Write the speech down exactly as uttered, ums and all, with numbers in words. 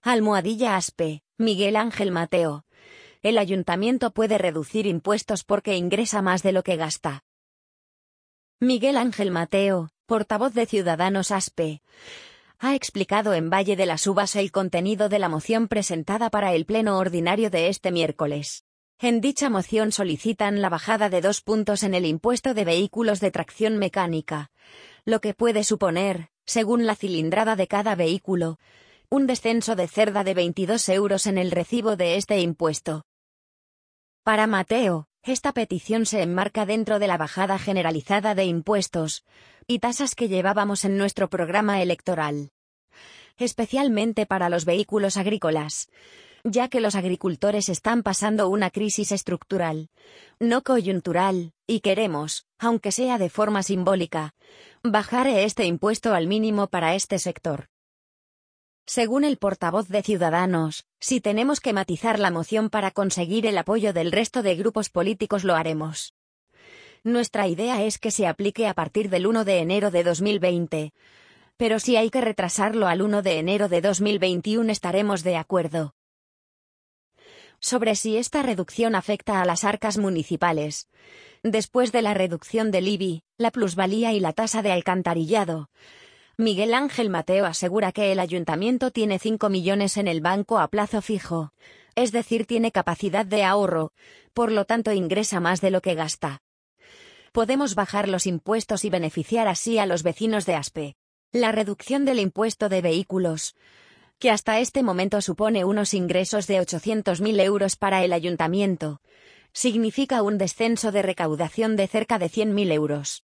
Almohadilla Aspe, Miguel Ángel Mateo. El ayuntamiento puede reducir impuestos porque ingresa más de lo que gasta. Miguel Ángel Mateo, portavoz de Ciudadanos Aspe, ha explicado en Valle de las Uvas el contenido de la moción presentada para el pleno ordinario de este miércoles. En dicha moción solicitan la bajada de dos puntos en el impuesto de vehículos de tracción mecánica, lo que puede suponer, según la cilindrada de cada vehículo, un descenso de cerda de veintidós euros en el recibo de este impuesto. Para Mateo, esta petición se enmarca dentro de la bajada generalizada de impuestos y tasas que llevábamos en nuestro programa electoral. Especialmente para los vehículos agrícolas, ya que los agricultores están pasando una crisis estructural, no coyuntural, y queremos, aunque sea de forma simbólica, bajar este impuesto al mínimo para este sector. Según el portavoz de Ciudadanos, si tenemos que matizar la moción para conseguir el apoyo del resto de grupos políticos lo haremos. Nuestra idea es que se aplique a partir del uno de enero de dos mil veinte, pero si hay que retrasarlo al uno de enero de dos mil veintiuno estaremos de acuerdo. Sobre si esta reducción afecta a las arcas municipales. Después de la reducción del I B I, la plusvalía y la tasa de alcantarillado, Miguel Ángel Mateo asegura que el ayuntamiento tiene cinco millones en el banco a plazo fijo, es decir, tiene capacidad de ahorro, por lo tanto ingresa más de lo que gasta. Podemos bajar los impuestos y beneficiar así a los vecinos de Aspe. La reducción del impuesto de vehículos, que hasta este momento supone unos ingresos de ochocientos mil euros para el ayuntamiento, significa un descenso de recaudación de cerca de cien mil euros.